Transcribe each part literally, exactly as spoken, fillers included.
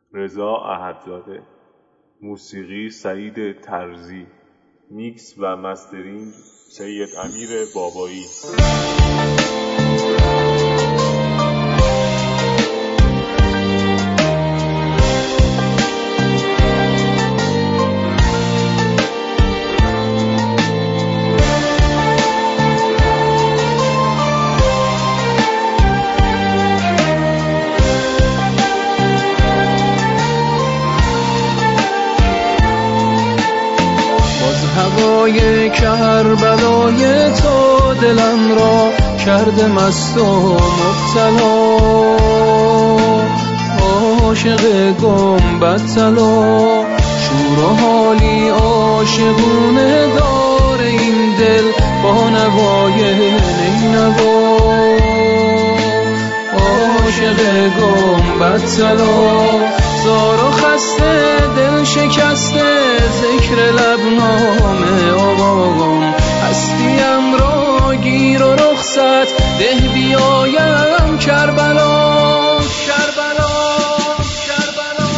رضا احدزاده. موسیقی سعید ترزی. میکس و مسترینگ سید امیر بابایی. هوای کربلای تو دلم را کرده مست و مبتلا، عاشق گنبد طلا، شور و حالی عاشقونه داره این دل با نوای نینوا، عاشق گنبد طلا، زار و خسته دل شکسته ذکر لبنامه آقام، هستیم را گیر و رخصت ده بیایم کربلا کربلا کربلا.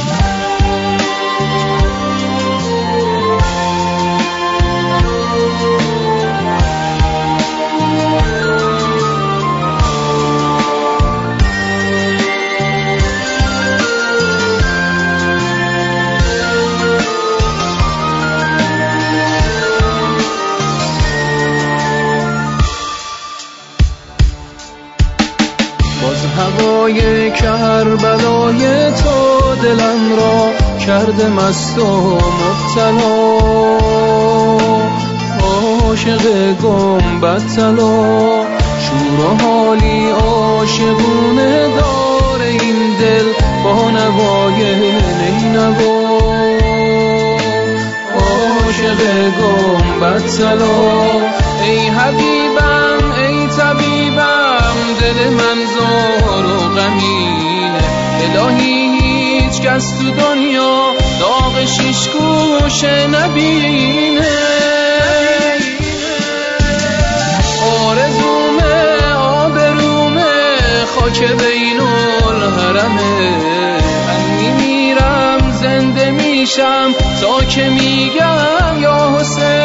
هوای کربلای تو دلم را کرده مست و مبتلا، عاشق گنبد طلا، شور و حالی عاشقونه داره این دل با نوای نینوا، عاشق گنبد طلا. ای حبیبم ای طبیبم دل من زار و غمینه، الهی هیچ کس تو دنیا داغ شیش گوشه نبینه، آرزومه آبرومه خاک بین الحرمه، من میمیرم زنده میشم تا که میگم یا حسین